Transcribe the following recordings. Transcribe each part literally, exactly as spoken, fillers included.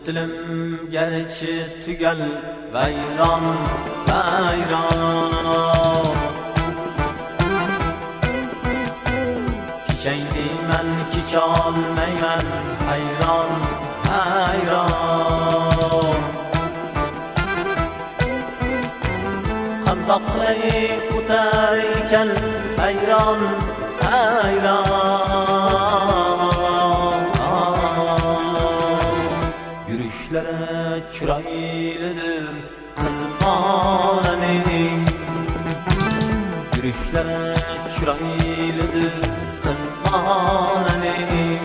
dilim gerçi tügel vayron vayron. Kichaydiman kicholmayman hayron hayron. Qandoqlay o'tar ekan sayron sayron. Yurişlere çüraylidir kız bolaning. Yurişlere çüraylidir kız bolaning.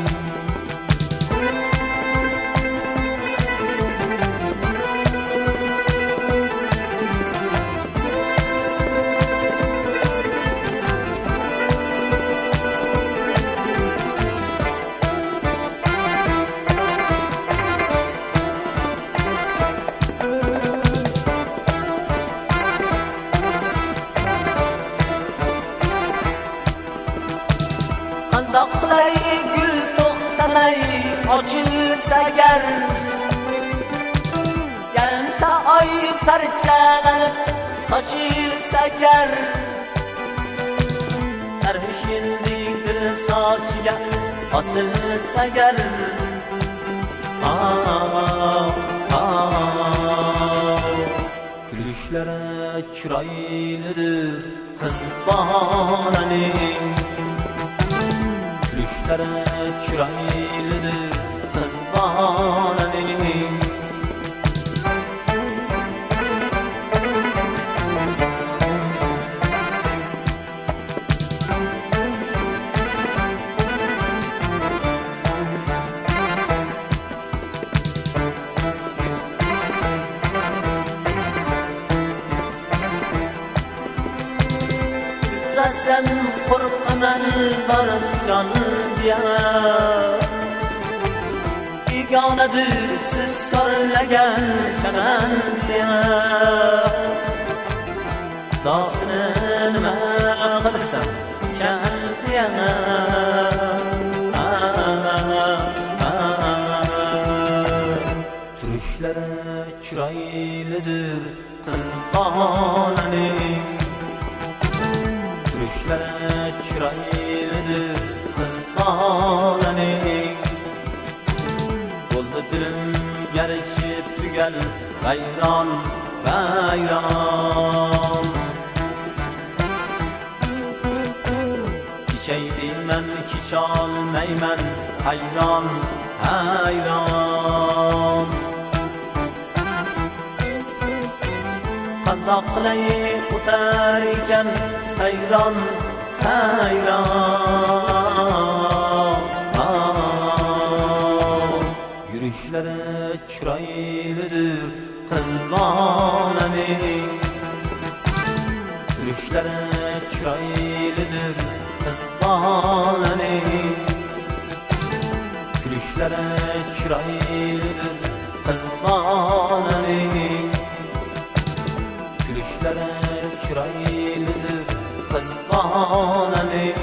Qandoqlay gul to'xtamay ochilsa gar, yarimta oy parchalanib sochilsa gar. Sarvishindik dil sochiga osilsa gar. Kulishlari chiroylidir qiz bolaning. Kulishlari chiroylidir qiz bolaning. Sen qo'rqaman barkan diye, begonadir siz sorlagan chaman diye. Xudosini nima qilsam kan diye. Turishlari chiroylidir qiz bolaning. Kulishlari chiroylidir qiz bolaning. Bo'ldi dilim garchi tugal vayron vayron. Kichaydiman kicholmayman hayron hayron. Qandoqlay o'tar ekan sayron sayron. Yurişlari chiroylidir qiz bolaning. Yurişlari chiroylidir qiz bolaning. Kulishlari chiroylidir qiz bolaning. Kulishlari chiroylidir qiz bolaning.